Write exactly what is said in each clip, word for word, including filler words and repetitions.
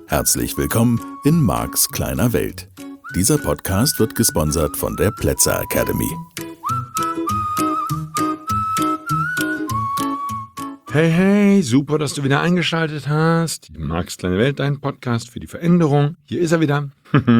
Herzlich willkommen in Marks kleiner Welt. Dieser Podcast wird gesponsert von der Plätzer Academy. Hey, hey, super, dass du wieder eingeschaltet hast. Marks kleine Welt, dein Podcast für die Veränderung. Hier ist er wieder.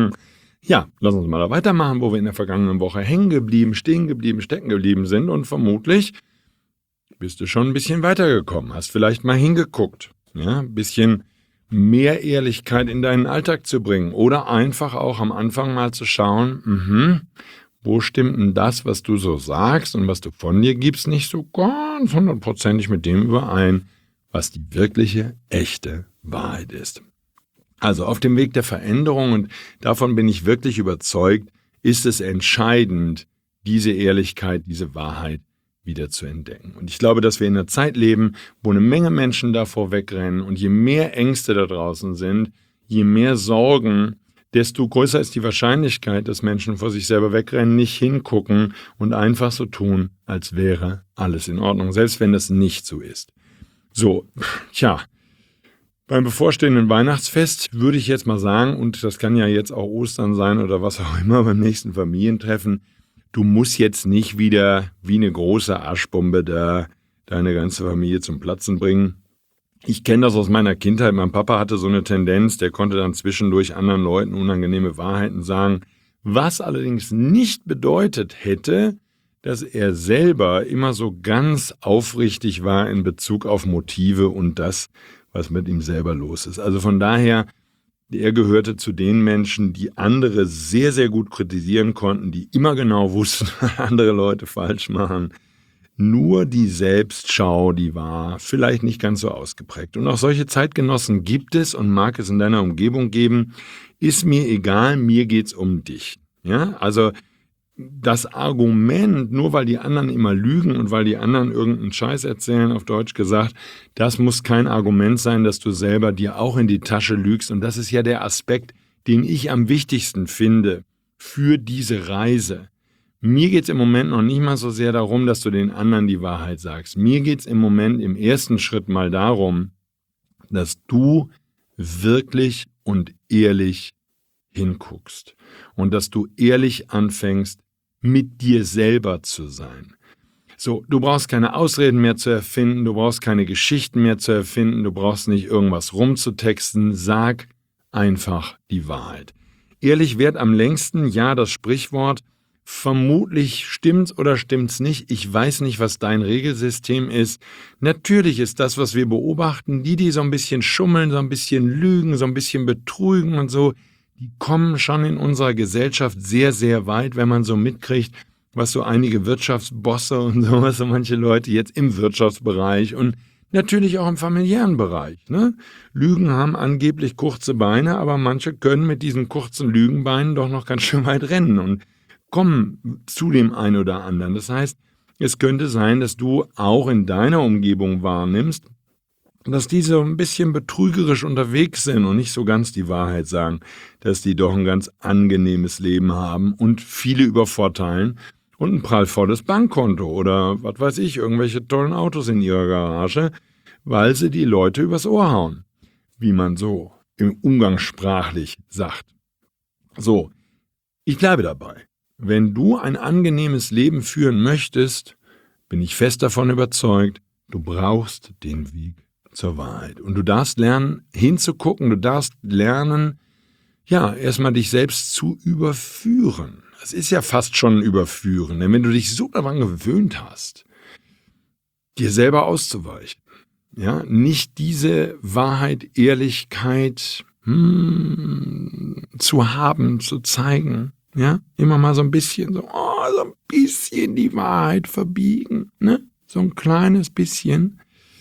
Ja, lass uns mal da weitermachen, wo wir in der vergangenen Woche hängen geblieben, stehen geblieben, stecken geblieben sind. Und vermutlich bist du schon ein bisschen weitergekommen, hast vielleicht mal hingeguckt, ja, ein bisschen mehr Ehrlichkeit in deinen Alltag zu bringen oder einfach auch am Anfang mal zu schauen, mh, wo stimmt denn das, was du so sagst und was du von dir gibst, nicht so ganz hundertprozentig mit dem überein, was die wirkliche, echte Wahrheit ist. Also auf dem Weg der Veränderung, und davon bin ich wirklich überzeugt, ist es entscheidend, diese Ehrlichkeit, diese Wahrheit wieder zu entdecken. Und ich glaube, dass wir in einer Zeit leben, wo eine Menge Menschen davor wegrennen, und je mehr Ängste da draußen sind, je mehr Sorgen, desto größer ist die Wahrscheinlichkeit, dass Menschen vor sich selber wegrennen, nicht hingucken und einfach so tun, als wäre alles in Ordnung, selbst wenn das nicht so ist. So, tja, beim bevorstehenden Weihnachtsfest würde ich jetzt mal sagen, und das kann ja jetzt auch Ostern sein oder was auch immer beim nächsten Familientreffen, du musst jetzt nicht wieder wie eine große Aschbombe da deine ganze Familie zum Platzen bringen. Ich kenne das aus meiner Kindheit. Mein Papa hatte so eine Tendenz, der konnte dann zwischendurch anderen Leuten unangenehme Wahrheiten sagen, was allerdings nicht bedeutet hätte, dass er selber immer so ganz aufrichtig war in Bezug auf Motive und das, was mit ihm selber los ist. Also von daher, er gehörte zu den Menschen, die andere sehr, sehr gut kritisieren konnten, die immer genau wussten, was andere Leute falsch machen. Nur die Selbstschau, die war vielleicht nicht ganz so ausgeprägt. Und auch solche Zeitgenossen gibt es und mag es in deiner Umgebung geben. Ist mir egal, mir geht's um dich. Ja, also das Argument, nur weil die anderen immer lügen und weil die anderen irgendeinen Scheiß erzählen, auf Deutsch gesagt, das muss kein Argument sein, dass du selber dir auch in die Tasche lügst. Und das ist ja der Aspekt, den ich am wichtigsten finde für diese Reise. Mir geht es im Moment noch nicht mal so sehr darum, dass du den anderen die Wahrheit sagst. Mir geht es im Moment im ersten Schritt mal darum, dass du wirklich und ehrlich hinguckst und dass du ehrlich anfängst, mit dir selber zu sein. So, du brauchst keine Ausreden mehr zu erfinden, du brauchst keine Geschichten mehr zu erfinden, du brauchst nicht irgendwas rumzutexten, sag einfach die Wahrheit. Ehrlich währt am längsten, ja, das Sprichwort. Vermutlich stimmt's oder stimmt's nicht. Ich weiß nicht, was dein Regelsystem ist. Natürlich ist das, was wir beobachten, die, die so ein bisschen schummeln, so ein bisschen lügen, so ein bisschen betrügen und so, die kommen schon in unserer Gesellschaft sehr, sehr weit, wenn man so mitkriegt, was so einige Wirtschaftsbosse und sowas, so manche Leute jetzt im Wirtschaftsbereich und natürlich auch im familiären Bereich, ne? Lügen haben angeblich kurze Beine, aber manche können mit diesen kurzen Lügenbeinen doch noch ganz schön weit rennen und kommen zu dem einen oder anderen. Das heißt, es könnte sein, dass du auch in deiner Umgebung wahrnimmst, dass die so ein bisschen betrügerisch unterwegs sind und nicht so ganz die Wahrheit sagen, dass die doch ein ganz angenehmes Leben haben und viele übervorteilen und ein prallvolles Bankkonto oder was weiß ich, irgendwelche tollen Autos in ihrer Garage, weil sie die Leute übers Ohr hauen, wie man so im umgangssprachlich sagt. So, ich bleibe dabei. Wenn du ein angenehmes Leben führen möchtest, bin ich fest davon überzeugt, du brauchst den Weg zur Wahrheit. Und du darfst lernen, hinzugucken, du darfst lernen, ja, erstmal dich selbst zu überführen. Das ist ja fast schon ein Überführen, denn wenn du dich so daran gewöhnt hast, dir selber auszuweichen, ja, nicht diese Wahrheit, Ehrlichkeit hm, zu haben, zu zeigen, ja, immer mal so ein bisschen, so, oh, so ein bisschen die Wahrheit verbiegen, ne, so ein kleines bisschen.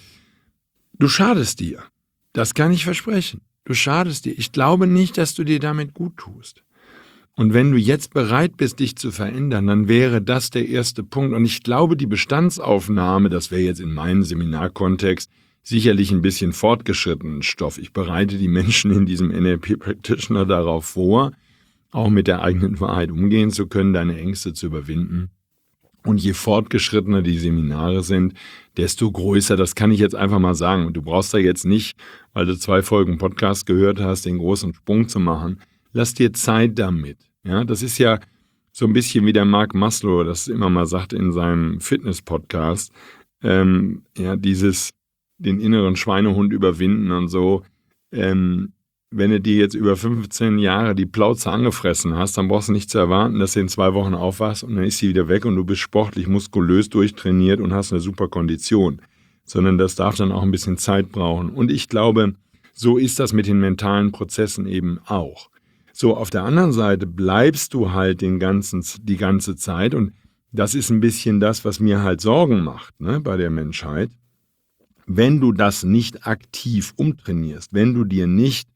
Du schadest dir. Das kann ich versprechen. Du schadest dir. Ich glaube nicht, dass du dir damit gut tust. Und wenn du jetzt bereit bist, dich zu verändern, dann wäre das der erste Punkt. Und ich glaube, die Bestandsaufnahme, das wäre jetzt in meinem Seminarkontext sicherlich ein bisschen fortgeschrittenen Stoff. Ich bereite die Menschen in diesem N L P-Practitioner darauf vor, auch mit der eigenen Wahrheit umgehen zu können, deine Ängste zu überwinden. Und je fortgeschrittener die Seminare sind, desto größer, das kann ich jetzt einfach mal sagen. Und du brauchst da jetzt nicht, weil du zwei Folgen Podcast gehört hast, den großen Sprung zu machen. Lass dir Zeit damit. Ja, das ist ja so ein bisschen wie der Mark Maslow das immer mal sagt in seinem Fitness-Podcast. Ähm, ja, dieses, den inneren Schweinehund überwinden und so. Ähm, wenn du dir jetzt über fünfzehn Jahre die Plauze angefressen hast, dann brauchst du nicht zu erwarten, dass du in zwei Wochen aufwachst und dann ist sie wieder weg und du bist sportlich, muskulös durchtrainiert und hast eine super Kondition. Sondern das darf dann auch ein bisschen Zeit brauchen. Und ich glaube, so ist das mit den mentalen Prozessen eben auch. So, auf der anderen Seite bleibst du halt den ganzen, die ganze Zeit und das ist ein bisschen das, was mir halt Sorgen macht, ne, bei der Menschheit. Wenn du das nicht aktiv umtrainierst, wenn du dir nicht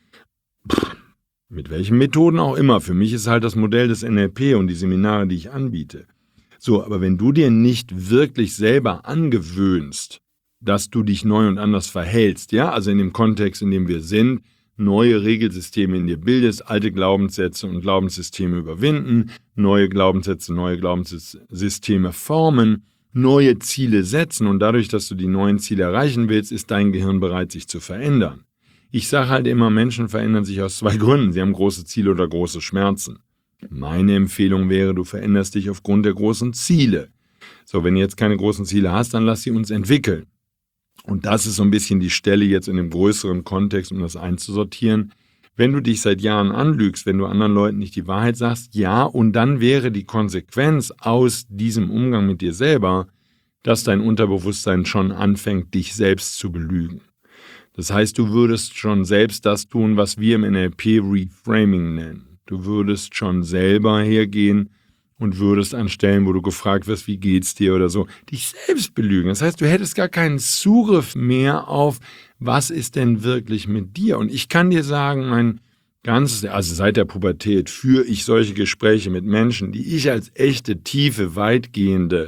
mit welchen Methoden auch immer. Für mich ist halt das Modell des N L P und die Seminare, die ich anbiete. So, aber wenn du dir nicht wirklich selber angewöhnst, dass du dich neu und anders verhältst, ja, also in dem Kontext, in dem wir sind, neue Regelsysteme in dir bildest, alte Glaubenssätze und Glaubenssysteme überwinden, neue Glaubenssätze, neue Glaubenssysteme formen, neue Ziele setzen und dadurch, dass du die neuen Ziele erreichen willst, ist dein Gehirn bereit, sich zu verändern. Ich sage halt immer, Menschen verändern sich aus zwei Gründen. Sie haben große Ziele oder große Schmerzen. Meine Empfehlung wäre, du veränderst dich aufgrund der großen Ziele. So, wenn du jetzt keine großen Ziele hast, dann lass sie uns entwickeln. Und das ist so ein bisschen die Stelle jetzt in dem größeren Kontext, um das einzusortieren. Wenn du dich seit Jahren anlügst, wenn du anderen Leuten nicht die Wahrheit sagst, ja, und dann wäre die Konsequenz aus diesem Umgang mit dir selber, dass dein Unterbewusstsein schon anfängt, dich selbst zu belügen. Das heißt, du würdest schon selbst das tun, was wir im N L P Reframing nennen. Du würdest schon selber hergehen und würdest an Stellen, wo du gefragt wirst, wie geht's dir oder so, dich selbst belügen. Das heißt, du hättest gar keinen Zugriff mehr auf, was ist denn wirklich mit dir? Und ich kann dir sagen, mein ganzes, also seit der Pubertät führe ich solche Gespräche mit Menschen, die ich als echte, tiefe, weitgehende,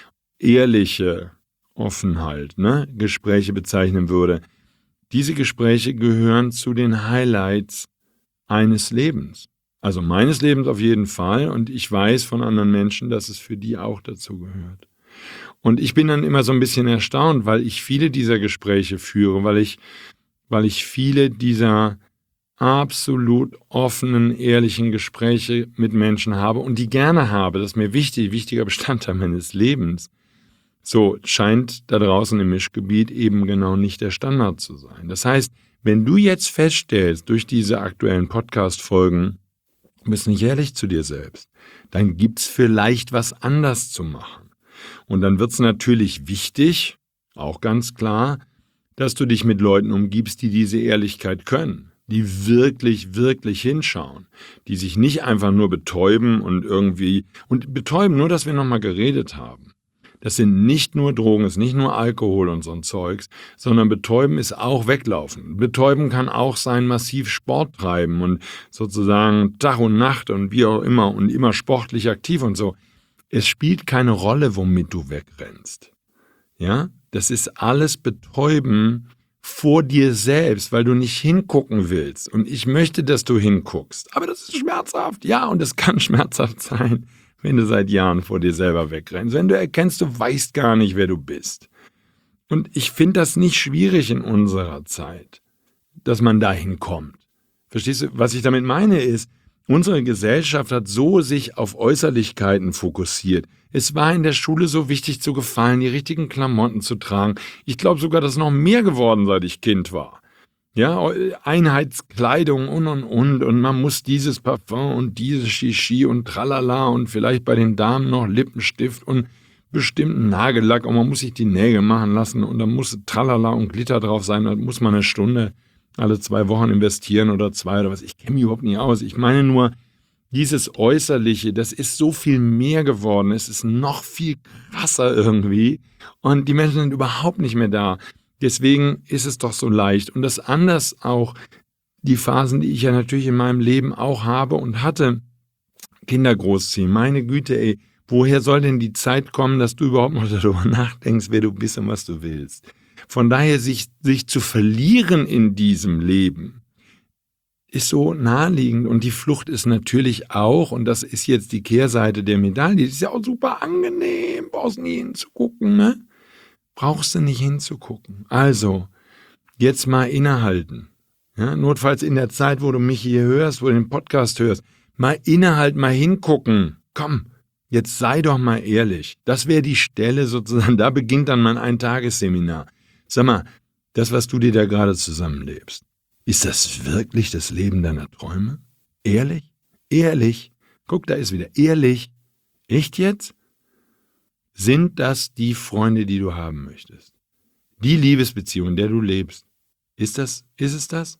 ehrliche Offenheit, ne, Gespräche bezeichnen würde. Diese Gespräche gehören zu den Highlights eines Lebens. Also meines Lebens auf jeden Fall. Und ich weiß von anderen Menschen, dass es für die auch dazu gehört. Und ich bin dann immer so ein bisschen erstaunt, weil ich viele dieser Gespräche führe, weil ich, weil ich viele dieser absolut offenen, ehrlichen Gespräche mit Menschen habe und die gerne habe. Das ist mir wichtig, wichtiger Bestandteil meines Lebens. So scheint da draußen im Mischgebiet eben genau nicht der Standard zu sein. Das heißt, wenn du jetzt feststellst, durch diese aktuellen Podcast-Folgen, du bist nicht ehrlich zu dir selbst, dann gibt's vielleicht was anders zu machen. Und dann wird's natürlich wichtig, auch ganz klar, dass du dich mit Leuten umgibst, die diese Ehrlichkeit können, die wirklich, wirklich hinschauen, die sich nicht einfach nur betäuben und irgendwie, und betäuben nur, dass wir nochmal geredet haben. Das sind nicht nur Drogen, ist nicht nur Alkohol und so ein Zeugs, sondern betäuben ist auch weglaufen. Betäuben kann auch sein, massiv Sport treiben und sozusagen Tag und Nacht und wie auch immer und immer sportlich aktiv und so. Es spielt keine Rolle, womit du wegrennst. Ja, das ist alles Betäuben vor dir selbst, weil du nicht hingucken willst. Und ich möchte, dass du hinguckst. Aber das ist schmerzhaft. Ja, und es kann schmerzhaft sein, wenn du seit Jahren vor dir selber wegrennst, wenn du erkennst, du weißt gar nicht, wer du bist. Und ich finde das nicht schwierig in unserer Zeit, dass man dahin kommt. Verstehst du? Was ich damit meine ist, unsere Gesellschaft hat so sich auf Äußerlichkeiten fokussiert. Es war in der Schule so wichtig zu gefallen, die richtigen Klamotten zu tragen. Ich glaube sogar, das ist noch mehr geworden, seit ich Kind war. Ja, Einheitskleidung und und und und man muss dieses Parfum und dieses Shishi und tralala und vielleicht bei den Damen noch Lippenstift und bestimmten Nagellack und man muss sich die Nägel machen lassen und dann muss tralala und Glitter drauf sein, da muss man eine Stunde alle zwei Wochen investieren oder zwei oder was. Ich kenne mich überhaupt nicht aus. Ich meine nur, dieses Äußerliche, das ist so viel mehr geworden. Es ist noch viel krasser irgendwie und die Menschen sind überhaupt nicht mehr da. Deswegen ist es doch so leicht. Und das anders auch, die Phasen, die ich ja natürlich in meinem Leben auch habe und hatte, Kinder großziehen. Meine Güte, ey, woher soll denn die Zeit kommen, dass du überhaupt noch darüber nachdenkst, wer du bist und was du willst? Von daher, sich, sich zu verlieren in diesem Leben, ist so naheliegend und die Flucht ist natürlich auch, und das ist jetzt die Kehrseite der Medaille, die ist ja auch super angenehm, brauchst nie hinzugucken, ne? Brauchst du nicht hinzugucken. Also, jetzt mal innehalten. Ja, notfalls in der Zeit, wo du mich hier hörst, wo du den Podcast hörst, mal innehalten, mal hingucken. Komm, jetzt sei doch mal ehrlich. Das wäre die Stelle sozusagen, da beginnt dann mein Eintagesseminar. Sag mal, das, was du dir da gerade zusammenlebst, ist das wirklich das Leben deiner Träume? Ehrlich? Ehrlich? Guck, da ist wieder ehrlich. Echt jetzt? Sind das die Freunde, die du haben möchtest? Die Liebesbeziehung, in der du lebst? Ist das, ist es das?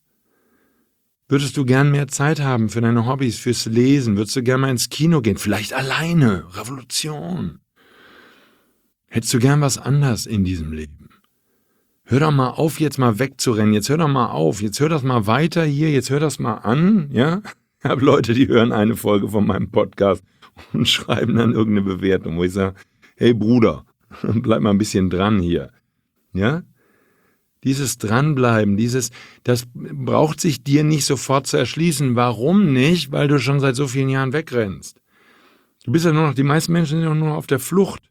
Würdest du gern mehr Zeit haben für deine Hobbys, fürs Lesen? Würdest du gern mal ins Kino gehen? Vielleicht alleine? Revolution? Hättest du gern was anderes in diesem Leben? Hör doch mal auf, jetzt mal wegzurennen. Jetzt hör doch mal auf. Jetzt hör das mal weiter hier. Jetzt hör das mal an. Ja? Ich habe Leute, die hören eine Folge von meinem Podcast und schreiben dann irgendeine Bewertung, wo ich sage, hey Bruder, bleib mal ein bisschen dran hier. Ja? Dieses Dranbleiben, dieses, das braucht sich dir nicht sofort zu erschließen. Warum nicht? Weil du schon seit so vielen Jahren wegrennst. Du bist ja nur noch, die meisten Menschen sind ja nur noch auf der Flucht.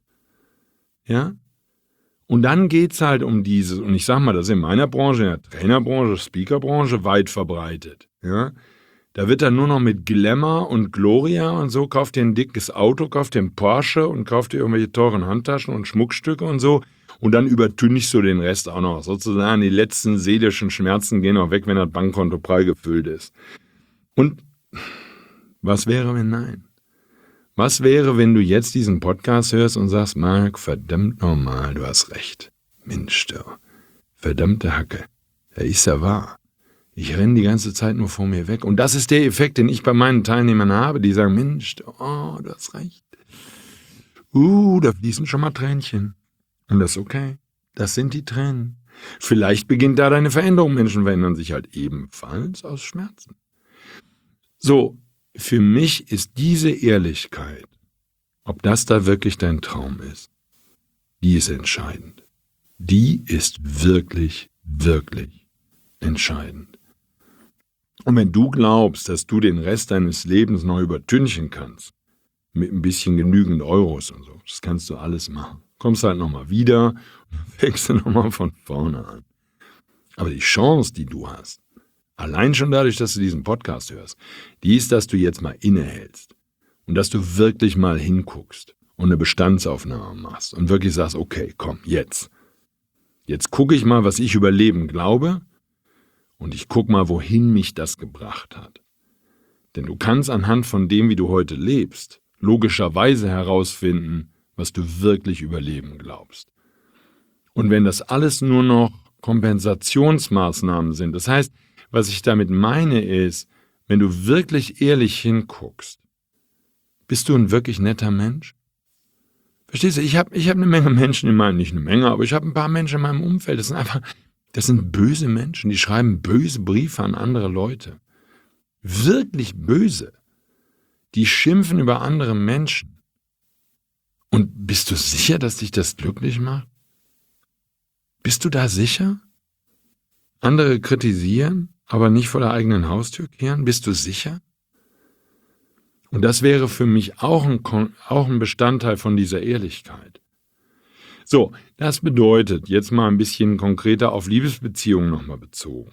Ja? Und dann geht's halt um dieses, und ich sag mal, das ist in meiner Branche, in der Trainerbranche, Speakerbranche weit verbreitet. Ja? Da wird dann nur noch mit Glamour und Gloria und so, kauft dir ein dickes Auto, kauft dir einen Porsche und kauft dir irgendwelche teuren Handtaschen und Schmuckstücke und so. Und dann übertünchst du den Rest auch noch. Sozusagen die letzten seelischen Schmerzen gehen auch weg, wenn das Bankkonto prall gefüllt ist. Und was wäre, wenn nein? Was wäre, wenn du jetzt diesen Podcast hörst und sagst, Marc, verdammt normal, du hast recht. Mensch, du, verdammte Hacke, der ist ja wahr. Ich renne die ganze Zeit nur vor mir weg. Und das ist der Effekt, den ich bei meinen Teilnehmern habe, die sagen, Mensch, oh, du hast recht. Uh, da fließen schon mal Tränchen. Und das ist okay. Das sind die Tränen. Vielleicht beginnt da deine Veränderung. Menschen verändern sich halt ebenfalls aus Schmerzen. So, für mich ist diese Ehrlichkeit, ob das da wirklich dein Traum ist, die ist entscheidend. Die ist wirklich, wirklich entscheidend. Und wenn du glaubst, dass du den Rest deines Lebens noch übertünchen kannst, mit ein bisschen genügend Euros und so, das kannst du alles machen. Kommst halt nochmal wieder und fängst du nochmal von vorne an. Aber die Chance, die du hast, allein schon dadurch, dass du diesen Podcast hörst, die ist, dass du jetzt mal innehältst und dass du wirklich mal hinguckst und eine Bestandsaufnahme machst und wirklich sagst, okay, komm, jetzt. Jetzt gucke ich mal, was ich über Leben glaube und ich gucke mal, wohin mich das gebracht hat. Denn du kannst anhand von dem, wie du heute lebst, logischerweise herausfinden, was du wirklich über Leben glaubst. Und wenn das alles nur noch Kompensationsmaßnahmen sind, das heißt, was ich damit meine ist, wenn du wirklich ehrlich hinguckst, bist du ein wirklich netter Mensch? Verstehst du, ich habe ich hab eine Menge Menschen in meinem, nicht eine Menge, aber ich habe ein paar Menschen in meinem Umfeld, das sind einfach, das sind böse Menschen, die schreiben böse Briefe an andere Leute. Wirklich böse. Die schimpfen über andere Menschen. Und bist du sicher, dass dich das glücklich macht? Bist du da sicher? Andere kritisieren, aber nicht vor der eigenen Haustür kehren? Bist du sicher? Und das wäre für mich auch ein, auch ein Bestandteil von dieser Ehrlichkeit. So, das bedeutet, jetzt mal ein bisschen konkreter auf Liebesbeziehungen nochmal bezogen.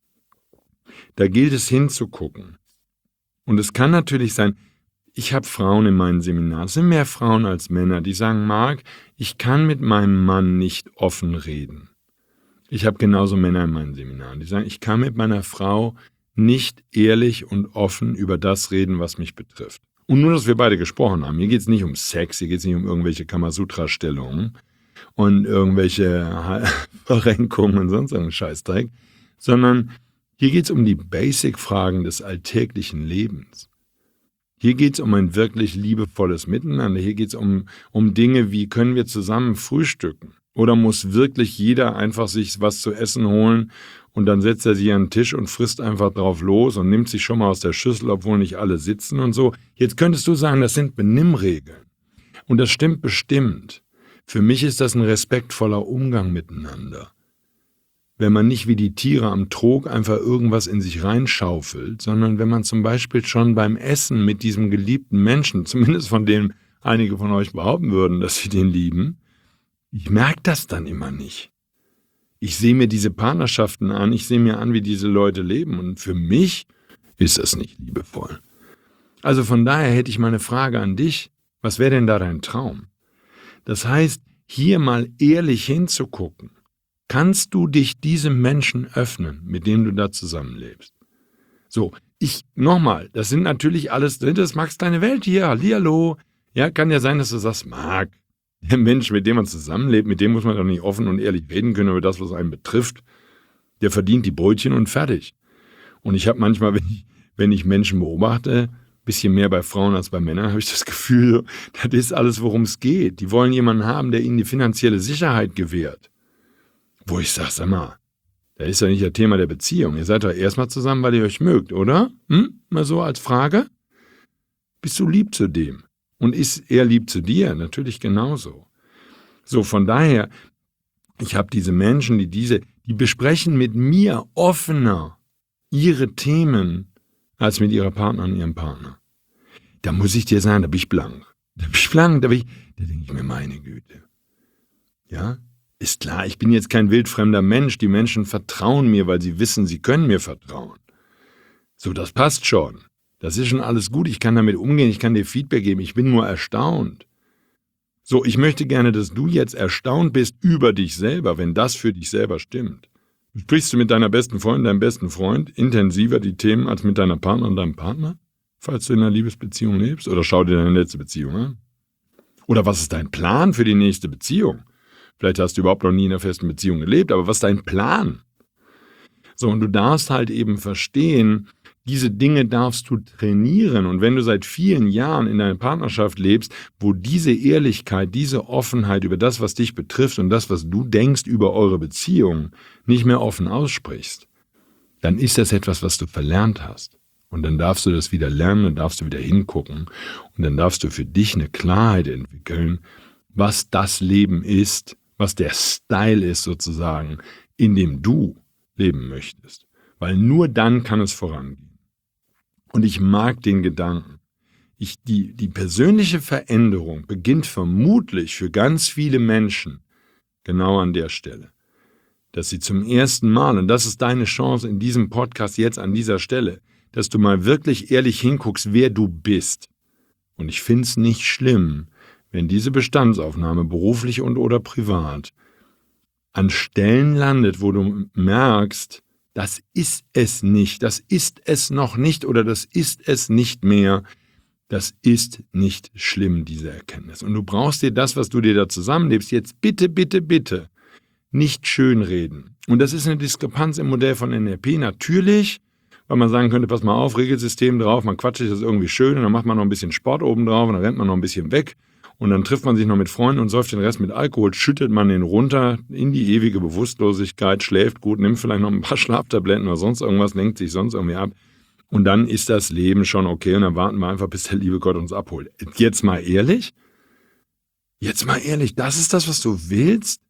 Da gilt es hinzugucken. Und es kann natürlich sein, ich habe Frauen in meinen Seminaren, es sind mehr Frauen als Männer, die sagen, Marc, ich kann mit meinem Mann nicht offen reden. Ich habe genauso Männer in meinen Seminaren, die sagen, ich kann mit meiner Frau nicht ehrlich und offen über das reden, was mich betrifft. Und nur, dass wir beide gesprochen haben. Hier geht es nicht um Sex, hier geht es nicht um irgendwelche Kamasutra-Stellungen und irgendwelche Verrenkungen und sonst irgendeinen Scheißdreck, sondern hier geht es um die Basic-Fragen des alltäglichen Lebens. Hier geht es um ein wirklich liebevolles Miteinander. Hier geht es um, um Dinge, wie können wir zusammen frühstücken? Oder muss wirklich jeder einfach sich was zu essen holen und dann setzt er sich an den Tisch und frisst einfach drauf los und nimmt sich schon mal aus der Schüssel, obwohl nicht alle sitzen und so. Jetzt könntest du sagen, das sind Benimmregeln. Und das stimmt bestimmt. Für mich ist das ein respektvoller Umgang miteinander. wenn man nicht wie die Tiere am Trog einfach irgendwas in sich reinschaufelt, sondern wenn man zum Beispiel schon beim Essen mit diesem geliebten Menschen, zumindest von dem einige von euch behaupten würden, dass sie den lieben, ich merke das dann immer nicht. Ich sehe mir diese Partnerschaften an, ich sehe mir an, wie diese Leute leben und für mich ist das nicht liebevoll. Also von daher hätte ich mal eine Frage an dich, was wäre denn da dein Traum? Das heißt, hier mal ehrlich hinzugucken. Kannst du dich diesem Menschen öffnen, mit dem du da zusammenlebst? So, ich, nochmal, das sind natürlich alles, das magst deine Welt hier, hallihallo. Ja, kann ja sein, dass du sagst, Marc, der Mensch, mit dem man zusammenlebt, mit dem muss man doch nicht offen und ehrlich reden können über das, was einen betrifft. Der verdient die Brötchen und fertig. Und ich habe manchmal, wenn ich, wenn ich Menschen beobachte, ein bisschen mehr bei Frauen als bei Männern, habe ich das Gefühl, das ist alles, worum es geht. Die wollen jemanden haben, der ihnen die finanzielle Sicherheit gewährt. Wo ich sage, sag mal, da ist ja nicht das Thema der Beziehung. Ihr seid doch erstmal zusammen, weil ihr euch mögt, oder? Hm? Mal so als Frage. Bist du lieb zu dem? Und ist er lieb zu dir? Natürlich genauso. So, von daher, ich habe diese Menschen, die diese, die besprechen mit mir offener ihre Themen als mit ihrer Partnerin und ihrem Partner. Da muss ich dir sagen, da bin ich blank. Da bin ich blank, da bin ich, da denke ich mir, meine Güte. Ja? Ist klar, ich bin jetzt kein wildfremder Mensch. Die Menschen vertrauen mir, weil sie wissen, sie können mir vertrauen. So, das passt schon. Das ist schon alles gut. Ich kann damit umgehen. Ich kann dir Feedback geben. Ich bin nur erstaunt. So, ich möchte gerne, dass du jetzt erstaunt bist über dich selber, wenn das für dich selber stimmt. Sprichst du mit deiner besten Freundin, deinem besten Freund intensiver die Themen als mit deiner Partnerin und deinem Partner? Falls du in einer Liebesbeziehung lebst? Oder schau dir deine letzte Beziehung an? Oder was ist dein Plan für die nächste Beziehung? Vielleicht hast du überhaupt noch nie in einer festen Beziehung gelebt, aber was ist dein Plan? So, und du darfst halt eben verstehen, diese Dinge darfst du trainieren. Und wenn du seit vielen Jahren in einer Partnerschaft lebst, wo diese Ehrlichkeit, diese Offenheit über das, was dich betrifft und das, was du denkst über eure Beziehung, nicht mehr offen aussprichst, dann ist das etwas, was du verlernt hast. Und dann darfst du das wieder lernen, dann darfst du wieder hingucken und dann darfst du für dich eine Klarheit entwickeln, was das Leben ist, was der Style ist sozusagen, in dem du leben möchtest. Weil nur dann kann es vorangehen. Und ich mag den Gedanken. Ich, die, die persönliche Veränderung beginnt vermutlich für ganz viele Menschen genau an der Stelle. Dass sie zum ersten Mal, und das ist deine Chance in diesem Podcast jetzt an dieser Stelle, dass du mal wirklich ehrlich hinguckst, wer du bist. Und ich finde es nicht schlimm, wenn diese Bestandsaufnahme, beruflich und oder privat, an Stellen landet, wo du merkst, das ist es nicht, das ist es noch nicht oder das ist es nicht mehr. Das ist nicht schlimm, diese Erkenntnis. Und du brauchst dir das, was du dir da zusammenlebst, jetzt bitte, bitte, bitte nicht schönreden. Und das ist eine Diskrepanz im Modell von N L P, natürlich, weil man sagen könnte, pass mal auf, Regelsystem drauf, man quatscht sich das irgendwie schön und dann macht man noch ein bisschen Sport oben drauf und dann rennt man noch ein bisschen weg. Und dann trifft man sich noch mit Freunden und säuft den Rest mit Alkohol, schüttet man den runter in die ewige Bewusstlosigkeit, schläft gut, nimmt vielleicht noch ein paar Schlaftabletten oder sonst irgendwas, lenkt sich sonst irgendwie ab. Und dann ist das Leben schon okay und dann warten wir einfach, bis der liebe Gott uns abholt. Jetzt mal ehrlich? Jetzt mal ehrlich, das ist das, was du willst?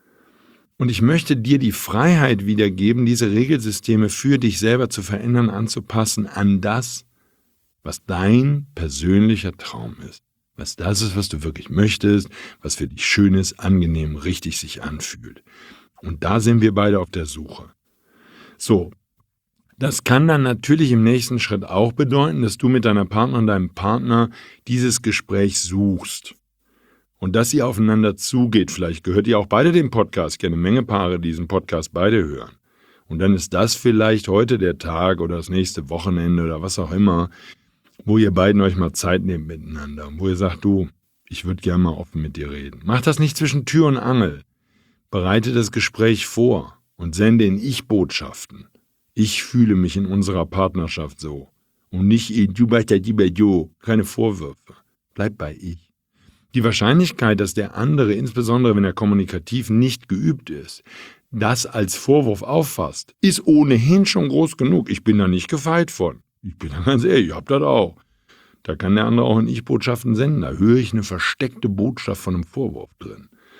Und ich möchte dir die Freiheit wiedergeben, diese Regelsysteme für dich selber zu verändern, anzupassen an das, was dein persönlicher Traum ist. Was das ist, was du wirklich möchtest, was für dich schön ist, angenehm, richtig sich anfühlt. Und da sind wir beide auf der Suche. So, das kann dann natürlich im nächsten Schritt auch bedeuten, dass du mit deiner Partnerin, deinem Partner dieses Gespräch suchst. Und dass ihr aufeinander zugeht. Vielleicht gehört ihr auch beide den Podcast. Ich kenne eine Menge Paare, die diesen Podcast beide hören. Und dann ist das vielleicht heute der Tag oder das nächste Wochenende oder was auch immer, wo ihr beiden euch mal Zeit nehmt miteinander und wo ihr sagt, du, ich würde gerne mal offen mit dir reden. Macht das nicht zwischen Tür und Angel. Bereite das Gespräch vor und sende in Ich-Botschaften. Ich fühle mich in unserer Partnerschaft so. Und nicht, du weißt ja, die bei du. Keine Vorwürfe. Bleib bei ich. Die Wahrscheinlichkeit, dass der andere, insbesondere wenn er kommunikativ nicht geübt ist, das als Vorwurf auffasst, ist ohnehin schon groß genug. Ich bin da nicht gefeit von. Ich bin da ganz ehrlich, ich hab das auch. Da kann der andere auch in Ich-Botschaften senden. Da höre ich eine versteckte Botschaft von einem Vorwurf drin.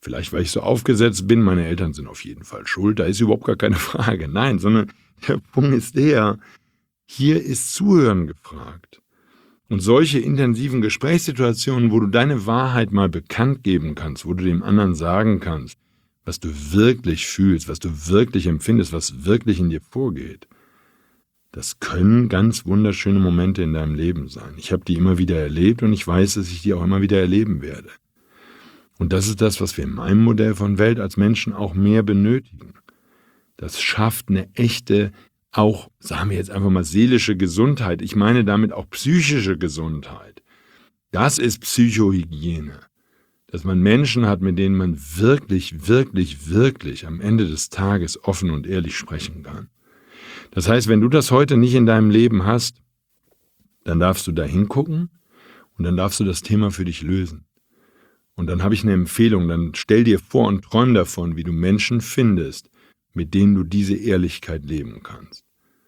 Vielleicht, weil ich so aufgesetzt bin, meine Eltern sind auf jeden Fall schuld, da ist überhaupt gar keine Frage. Nein, sondern der Punkt ist der, hier ist Zuhören gefragt. Und solche intensiven Gesprächssituationen, wo du deine Wahrheit mal bekannt geben kannst, wo du dem anderen sagen kannst, was du wirklich fühlst, was du wirklich empfindest, was wirklich in dir vorgeht, das können ganz wunderschöne Momente in deinem Leben sein. Ich habe die immer wieder erlebt und ich weiß, dass ich die auch immer wieder erleben werde. Und das ist das, was wir in meinem Modell von Welt als Menschen auch mehr benötigen. Das schafft eine echte, auch, sagen wir jetzt einfach mal, seelische Gesundheit. Ich meine damit auch psychische Gesundheit. Das ist Psychohygiene. Dass man Menschen hat, mit denen man wirklich, wirklich, wirklich am Ende des Tages offen und ehrlich sprechen kann. Das heißt, wenn du das heute nicht in deinem Leben hast, dann darfst du da hingucken und dann darfst du das Thema für dich lösen. Und dann habe ich eine Empfehlung, dann stell dir vor und träum davon, wie du Menschen findest, mit denen du diese Ehrlichkeit leben kannst.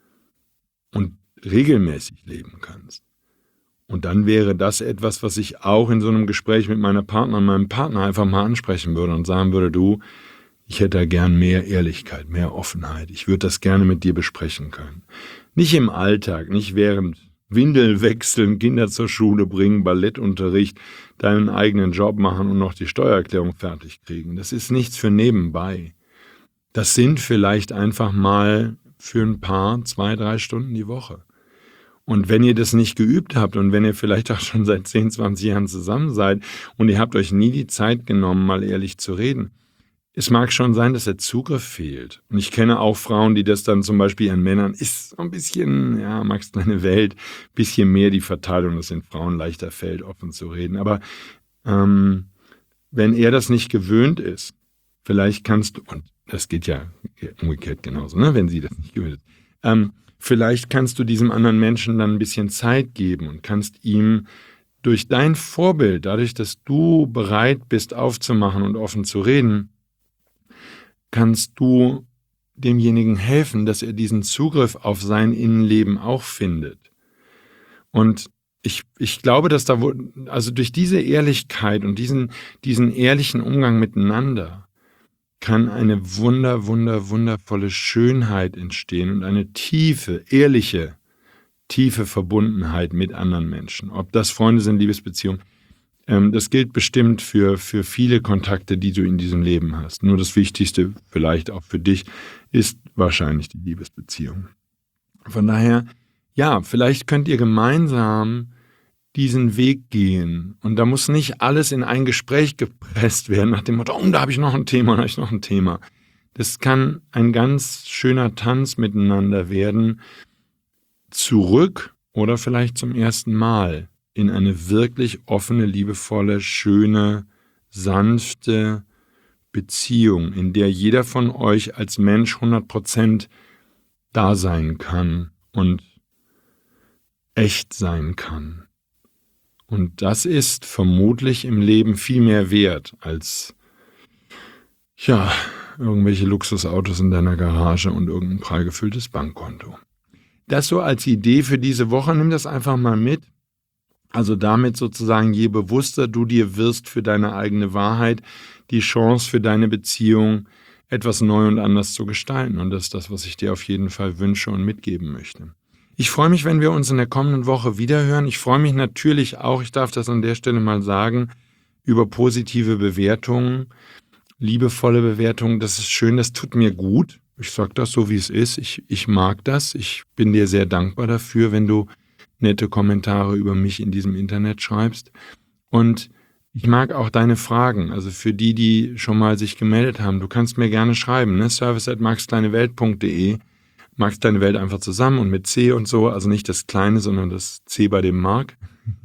Und regelmäßig leben kannst. Und dann wäre das etwas, was ich auch in so einem Gespräch mit meiner Partnerin, meinem Partner einfach mal ansprechen würde und sagen würde, du, ich hätte da gern mehr Ehrlichkeit, mehr Offenheit. Ich würde das gerne mit dir besprechen können. Nicht im Alltag, nicht während Windeln wechseln, Kinder zur Schule bringen, Ballettunterricht, deinen eigenen Job machen und noch die Steuererklärung fertig kriegen. Das ist nichts für nebenbei. Das sind vielleicht einfach mal für ein paar, zwei, drei Stunden die Woche. Und wenn ihr das nicht geübt habt und wenn ihr vielleicht auch schon seit zehn, zwanzig Jahren zusammen seid und ihr habt euch nie die Zeit genommen, mal ehrlich zu reden, es mag schon sein, dass der Zugriff fehlt. Und ich kenne auch Frauen, die das dann zum Beispiel ihren Männern, ist so ein bisschen, ja, Max kleine Welt, bisschen mehr die Verteilung, dass den Frauen leichter fällt, offen zu reden. Aber ähm, wenn er das nicht gewöhnt ist, vielleicht kannst du, und das geht ja umgekehrt genauso, ne, wenn sie das nicht gewöhnt ist, ähm, vielleicht kannst du diesem anderen Menschen dann ein bisschen Zeit geben und kannst ihm durch dein Vorbild, dadurch, dass du bereit bist aufzumachen und offen zu reden, kannst du demjenigen helfen, dass er diesen Zugriff auf sein Innenleben auch findet. Und ich, ich glaube, dass da, also durch diese Ehrlichkeit und diesen, diesen ehrlichen Umgang miteinander kann eine wunder, wunder, wundervolle Schönheit entstehen und eine tiefe, ehrliche, tiefe Verbundenheit mit anderen Menschen. Ob das Freunde sind, Liebesbeziehungen, das gilt bestimmt für, für viele Kontakte, die du in diesem Leben hast. Nur das Wichtigste, vielleicht auch für dich, ist wahrscheinlich die Liebesbeziehung. Von daher, ja, vielleicht könnt ihr gemeinsam diesen Weg gehen. Und da muss nicht alles in ein Gespräch gepresst werden, nach dem Motto, oh, da habe ich noch ein Thema, da habe ich noch ein Thema. Das kann ein ganz schöner Tanz miteinander werden, zurück oder vielleicht zum ersten Mal in eine wirklich offene, liebevolle, schöne, sanfte Beziehung, in der jeder von euch als Mensch hundert Prozent da sein kann und echt sein kann. Und das ist vermutlich im Leben viel mehr wert als, ja, irgendwelche Luxusautos in deiner Garage und irgendein prall gefülltes Bankkonto. Das so als Idee für diese Woche, nimm das einfach mal mit. Also damit sozusagen, je bewusster du dir wirst für deine eigene Wahrheit, die Chance für deine Beziehung, etwas neu und anders zu gestalten. Und das ist das, was ich dir auf jeden Fall wünsche und mitgeben möchte. Ich freue mich, wenn wir uns in der kommenden Woche wiederhören. Ich freue mich natürlich auch, ich darf das an der Stelle mal sagen, über positive Bewertungen, liebevolle Bewertungen. Das ist schön, das tut mir gut. Ich sage das so, wie es ist. Ich, ich mag das. Ich bin dir sehr dankbar dafür, wenn du nette Kommentare über mich in diesem Internet schreibst. Und ich mag auch deine Fragen, also für die, die schon mal sich gemeldet haben. Du kannst mir gerne schreiben, ne? service at max kleine welt punkt de. Max kleine Welt einfach zusammen und mit C und so, also nicht das Kleine, sondern das C bei dem Mark.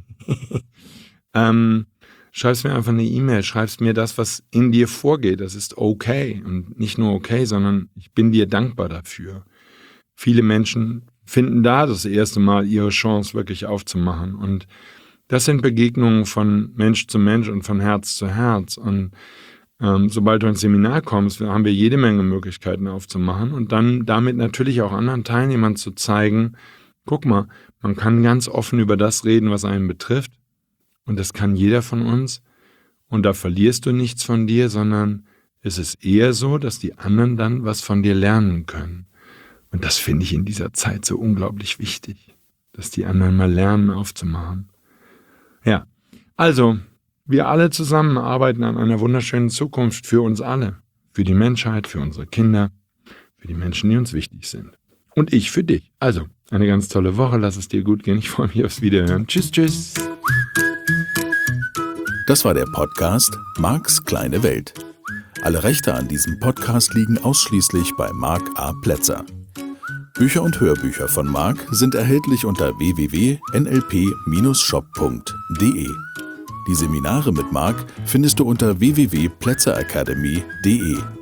ähm, schreibst mir einfach eine E-Mail, schreibst mir das, was in dir vorgeht. Das ist okay und nicht nur okay, sondern ich bin dir dankbar dafür. Viele Menschen finden da das erste Mal ihre Chance wirklich aufzumachen. Und das sind Begegnungen von Mensch zu Mensch und von Herz zu Herz. Und ähm, sobald du ins Seminar kommst, haben wir jede Menge Möglichkeiten aufzumachen und dann damit natürlich auch anderen Teilnehmern zu zeigen, guck mal, man kann ganz offen über das reden, was einen betrifft. Und das kann jeder von uns. Und da verlierst du nichts von dir, sondern es ist eher so, dass die anderen dann was von dir lernen können. Und das finde ich in dieser Zeit so unglaublich wichtig, dass die anderen mal lernen aufzumachen. Ja, also wir alle zusammen arbeiten an einer wunderschönen Zukunft für uns alle, für die Menschheit, für unsere Kinder, für die Menschen, die uns wichtig sind. Und ich für dich. Also, eine ganz tolle Woche, lass es dir gut gehen. Ich freue mich aufs Wiederhören. Tschüss, tschüss. Das war der Podcast Marks kleine Welt. Alle Rechte an diesem Podcast liegen ausschließlich bei Mark A. Plätzer. Bücher und Hörbücher von Mark sind erhältlich unter w w w punkt n l p Bindestrich shop punkt d e. Die Seminare mit Mark findest du unter w w w punkt plätzer academy punkt d e.